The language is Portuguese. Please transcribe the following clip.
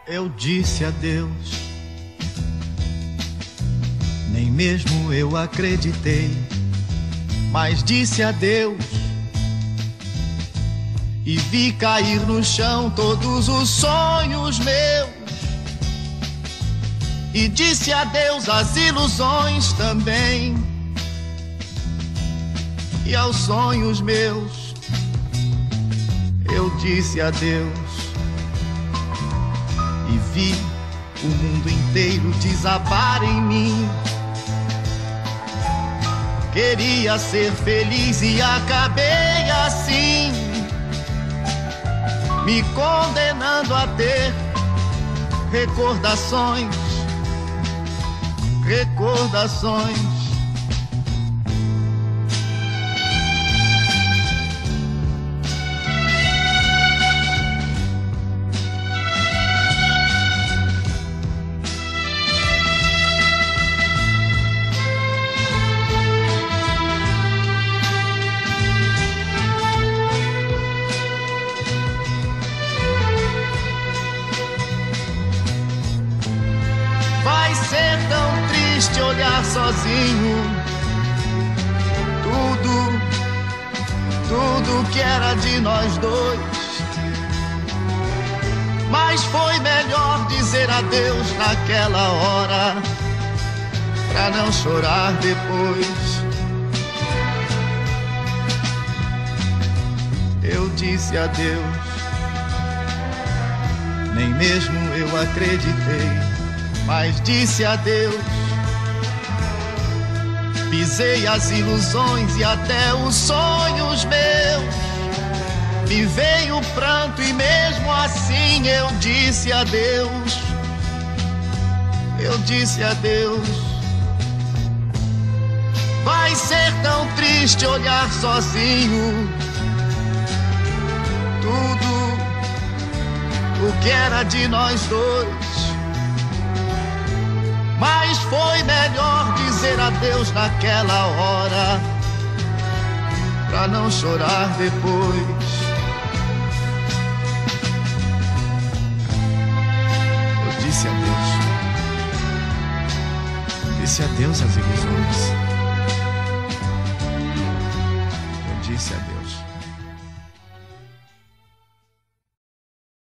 Eu disse adeus, nem mesmo eu acreditei, mas disse adeus e vi cair no chão todos os sonhos meus. E disse adeus às ilusões também, e aos sonhos meus eu disse adeus. E vi o mundo inteiro desabar em mim. Queria ser feliz e acabei assim, me condenando a ter recordações. Vai ser tão triste olhar sozinho tudo que era de nós dois. Mas foi melhor dizer adeus naquela hora, pra não chorar depois. Eu disse adeus, nem mesmo eu acreditei, mas disse adeus. Pisei as ilusões e até os sonhos meus. Me veio o pranto e mesmo assim eu disse adeus. Eu disse adeus. Vai ser tão triste olhar sozinho tudo o que era de nós dois. Mas foi melhor dizer adeus naquela hora, pra não chorar depois. Eu disse adeus. Disse adeus às ilusões. Eu disse adeus.